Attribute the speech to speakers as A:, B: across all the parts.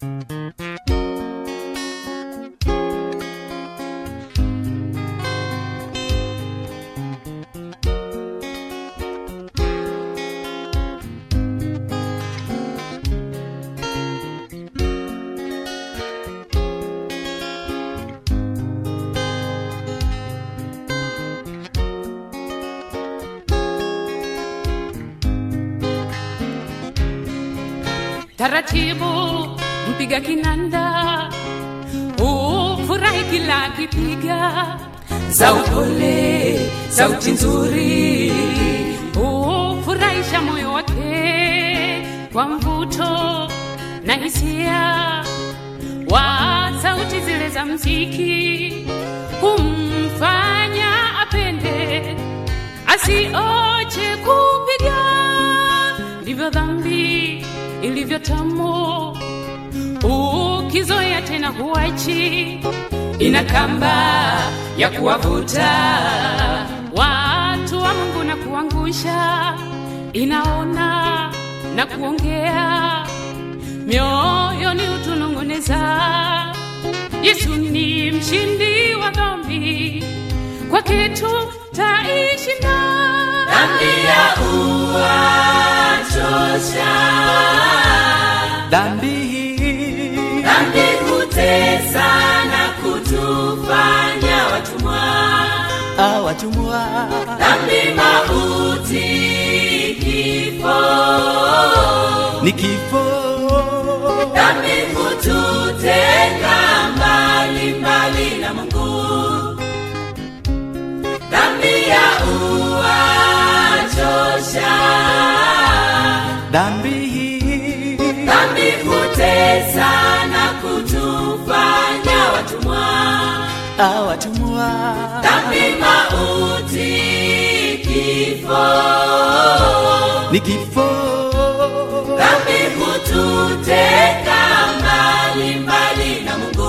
A: Taratibu mpiga kinanda ufurahi kila kipiga, za upole sauti nzuri ufurahisha moyo wake kwa mvuto na hisia wa sauti zile za muziki, kumfanya apende asioche kupiga. Ndivyo dhambi ilivyo tamu, ukizoea tena huachi, ina kamba ya kuwavuta watu wa Mungu na kuangusha, inaona na kuongea mioyoni utunongoneza. Yesu ni mshindi wa dhambi, kwa kitu taishi na
B: dhambi ya uachosha. Dhambi hutesa na kutufanya watumwa. Dhambi mauti, kifo. Dhambi hututenga mbali na Mungu. Dhambi ya uachosha. Dhambi hutesa na kutufanya watumwa. Dhambi mauti, kifo. Dhambi hututeka mbali na Mungu.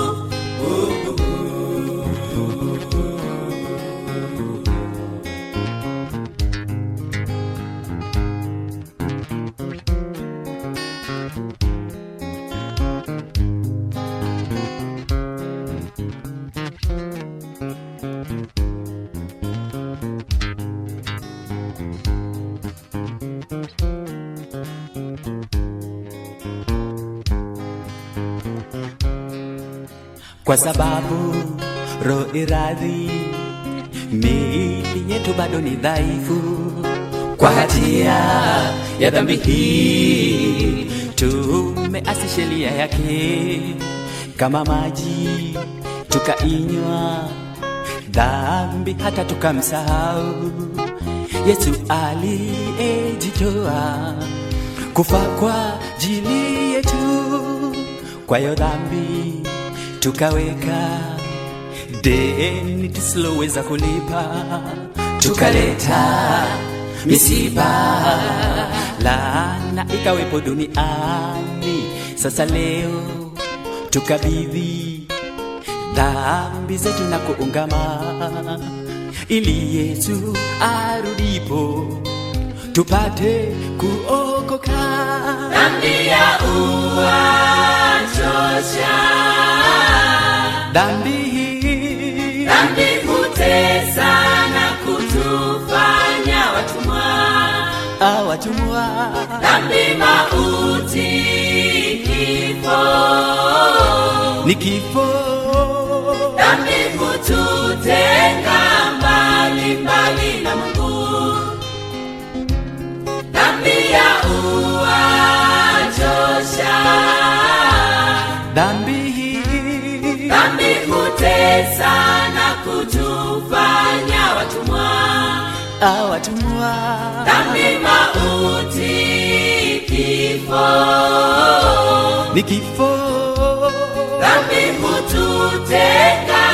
C: Kwa sababu roho iradhi, miili yetu bado ni dhaifu. Kwa hatia ya dhambi hii tumeasi sheria yake, kama maji tukainywa dhambi hata tukamsahau Yesu aliyejitoa kufa kwa ajili yetu. Kwa hiyo dhambi tukaweka deni tusiloweza kulipa, tukaleta misiba, laana ikawepo duniani. Sasa leo tukabidhi dhambi zetu na kuungama, ili Yesu arudipo tupate kuokoka.
B: Dhambi ya uachosha. Dhambi hutesa na kutufanya watumwa. Dhambi mauti,
C: kifo.
B: Dhambi hututenga mbali na Mungu. Dhambi ya uachosha.
C: Dhambi
B: hutesa na kutufanya watumwa. Dhambi mauti, kifo.
C: Kifo.
B: Dhambi hututenga